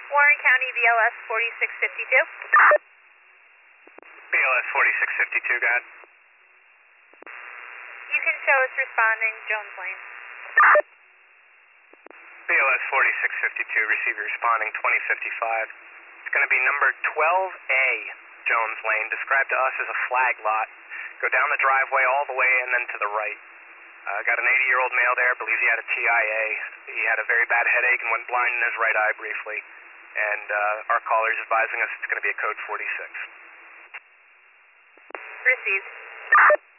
Warren County BLS 4652. BLS 4652, got it. You can show us responding Jones Lane. BLS 4652, receiver responding 2055. It's going to be number 12A, Jones Lane, described to us as a flag lot. Go down the driveway all the way and then to the right. Got an 80-year-old male there, believes he had a TIA. He had a very bad headache and went blind in his right eye briefly. And our caller is advising us it's going to be a code 46. Received.